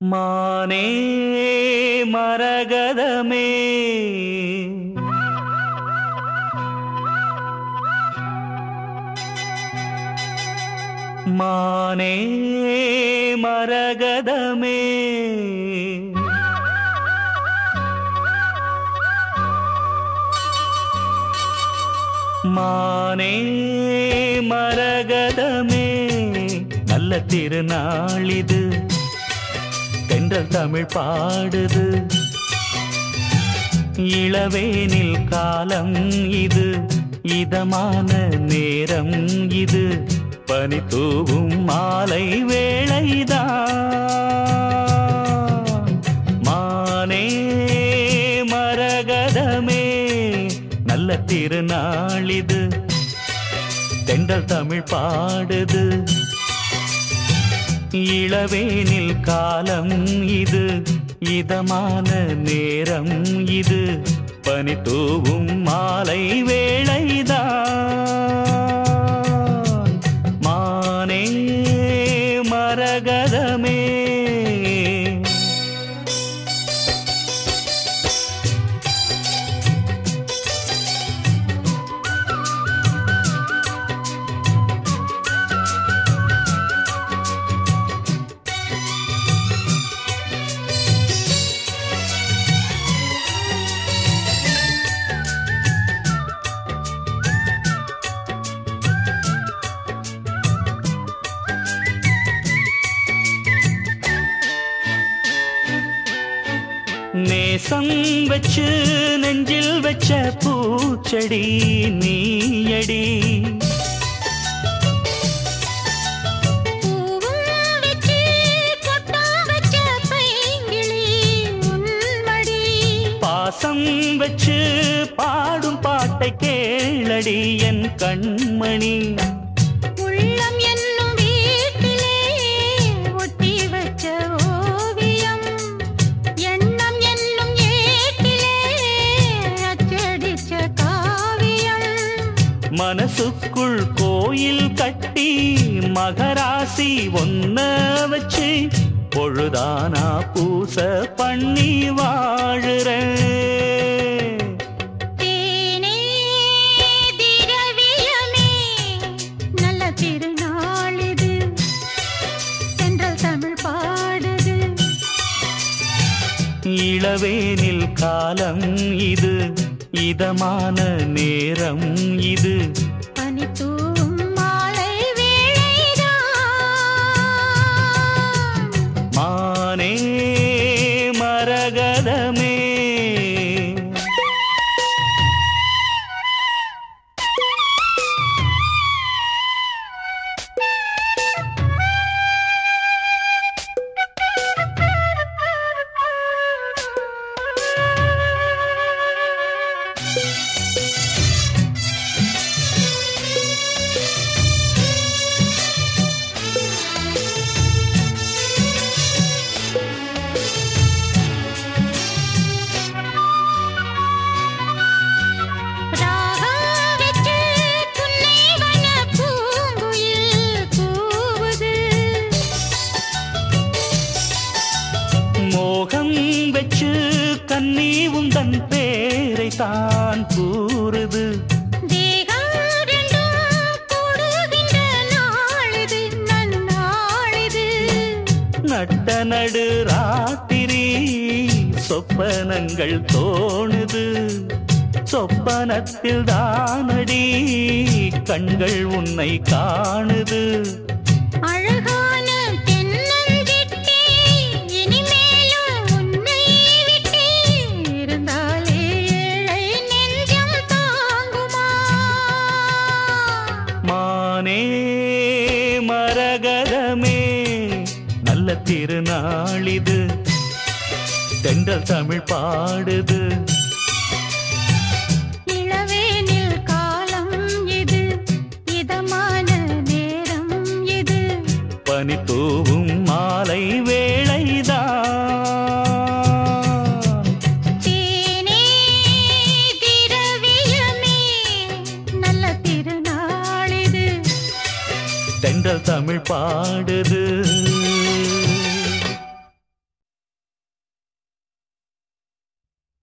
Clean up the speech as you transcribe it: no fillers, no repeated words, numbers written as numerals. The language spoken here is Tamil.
மானே மரகதமே மானே மரகதமே மானே மரகதமே நல்ல திருநாளிது தென்றல் தமிழ் பாடுது இளவேனில் காலம் இது இதமான நேரம் இது பனி தூவும் மாலை வேளைதான் மானே மரகதமே நல்ல திருநாளிது தென்றல் தமிழ் பாடுது இளவேனில் காலம் இது இதமான நேரம் இது பனி தூவும் மாலை வேளைதான் மானே மரகதமே நேசம் வச்சு நெஞ்சில் வச்ச பூச்செடி நீயடி பாசம் வச்சு பாடும் பாட்டை கேளடி என் கண்மணி மனசுக்குள் கோயில் கட்டி மகராசி ஒன்ன வச்சு பொழுதானா பூச பண்ணி வாழுற நல்ல திருநாளிது தென்றல் தமிழ் பாடுது இளவேனில் காலம் இது இதமான நேரம் இது பனி தூவும் மாலை வேளைதான் மானே மரகதமே மோகம் வச்சு கண்ணி உந்தன் பேரை தான் கூறுது நட்ட நடு ராத்திரி சொப்பனங்கள் தோணுது சொப்பனத்தில் தானடி கண்கள் உன்னை காணுது அழகான தென்னஞ்சிட்டி இனிமேலும் உன்னை விட்டு இருந்தாலே ஏழை நெஞ்சம் தாங்குமா மானே மரகதமே நல்ல திருநாளிது தென்றல் தமிழ் பாடுது இளவேனில் காலம் இது இதமான நேரம் இது பனி தூவும் மாலை வேளைதான் தேனே திரவியமே நல்ல திருநாளிது தென்றல் தமிழ் பாடுது